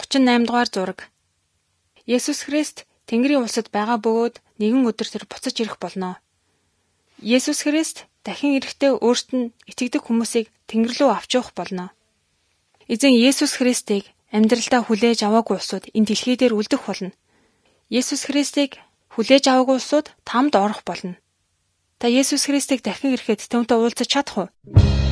38 дугаар зураг. Есүс Христ Тэнгэрийн улсад байгаа бөгөөд нэгэн өдөр тэр буцаж ирэх болно. Есүс Христ дахин ирэхдээ өөрт нь итгэдэг хүмүүсийг Тэнгэр рүү авч явах болно. Эзэн Есүс Христийг амьдралдаа хүлээж аваагүй улсууд энэ дэлхий дээр үлдэх болно. Есүс Христийг хүлээж аваагүй улсууд тамд орох болно. Та Есүс Христийг дахин ирэхэд Түүнтэй уулзах чадах уу?